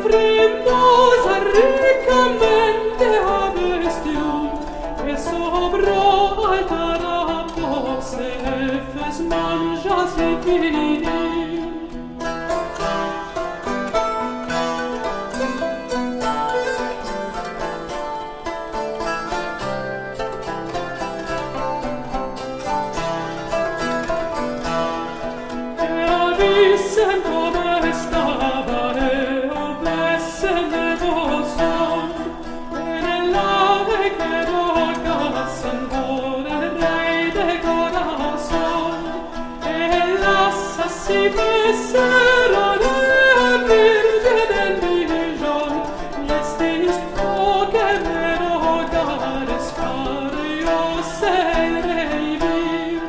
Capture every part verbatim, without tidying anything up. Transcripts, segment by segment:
Fremosa riccamente havestium, e sobro altara posse effes mangias vini. Vissem come stava e ovessem devoción, e nell'ave che rogassen por el rey de corazón, e l'assa si fessero le virge del millón, y estis poche me rogares fare io sei rey vir.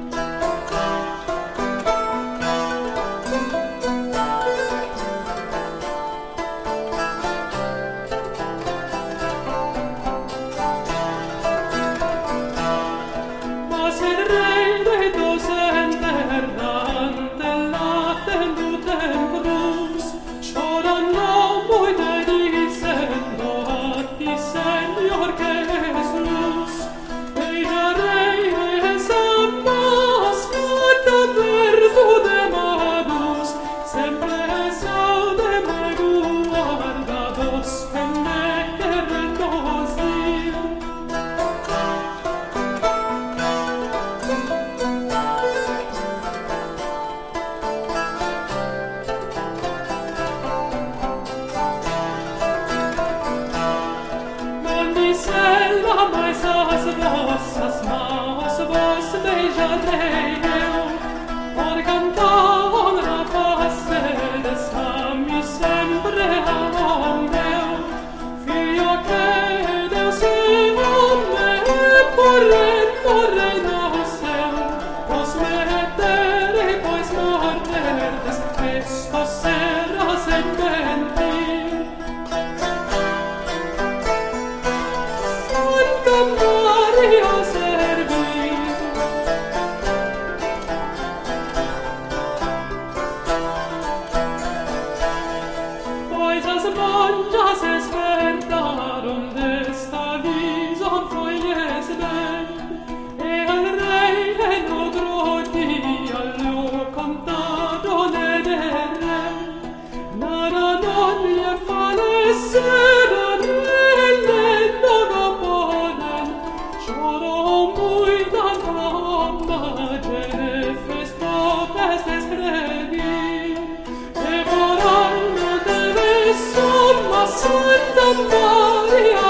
Mas el rey de dos enterrante la tendutem cruz, llorando muy de diciendo a ti, Señor, que es luz. Ella rey es ambas cata verdu de madus, sempre sau de magu guardados en me queremos dir. Selva mais as vossas mãos, vos beijarei eu, por cantar honra facedes a mim sempre amor meu. Filho que Deus e homem, por reino reino seu, vos meterei, pois morrerdes, esto será sem mentir. Santa Maria servir, pois as manjas despertaron desta visão foi-lhes bem, e al rei en outro dia lhe contaron el rei, nada non gli falecera nelle non oponen, lloró muy tan mamma, Jenefes popes descrevi, e por alma de beso, ma Santa Maria